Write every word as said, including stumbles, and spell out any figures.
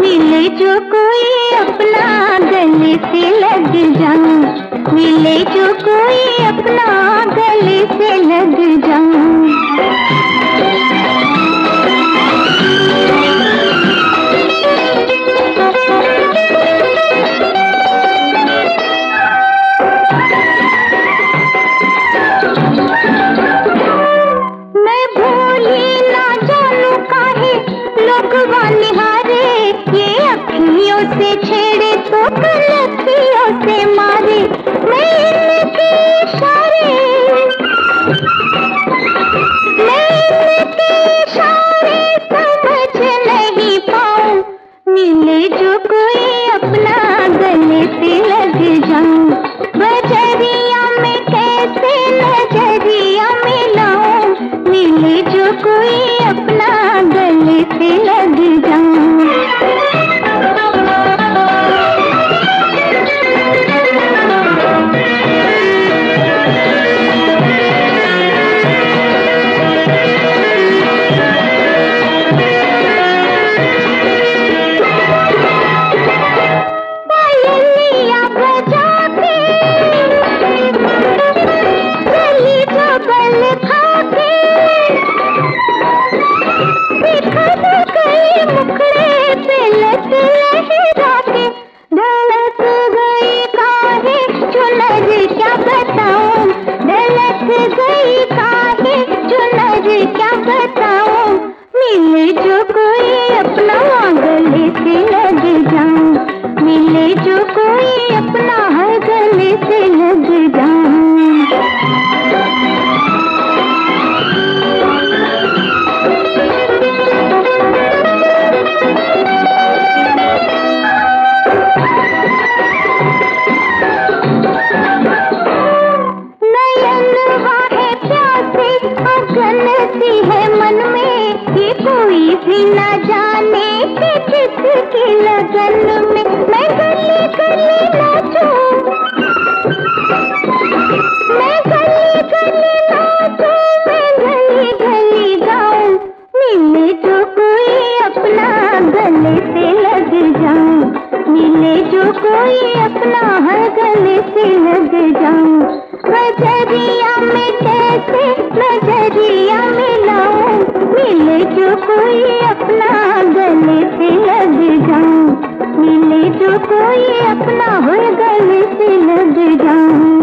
मिले जो कोई अपना गले से लग जाऊं, मिले जो कोई अपना गले से लग जाऊं। मैं भूली ना जानू काहे लोग निहारे, ये अखियों से छेड़े तो कलकियों से मारे। मैं इनके इशारे, मैं इनके इशारे समझ नहीं पाऊं, मिले जो कोई अपना गले से लग जाऊं। बजरिया में कैसे नजरिया मिलाऊं, मिले जो कोई अपना गले से लग जाऊं। पायलिया बजा के चली जबल खा के, दिखा दो कई मुखड़े पे लत लहरा के। ढलक गई काहे चुनर क्या बताऊं, ढलक गई काहे चुनर क्या बताऊं, मिले जो कोई अपना गले से लग जाऊं, मिले जो कोई अपना हर गले से लग जाऊं। अगन सी है मन में, ये कोई भी न जाने कि किसकी लगन में। मैं गली गली नाचूं, मैं गली गली नाचूं, मैं गली गली गाऊं, मिले जो कोई अपना गले से लग जाऊं, मिले जो कोई अपना हर गले से लग जाऊं। नजरिया में कैसे नजरिया मिलाऊं, मिले जो कोई अपना गले से लग जाऊं, मिले जो कोई अपना हर गले से लग जाऊं।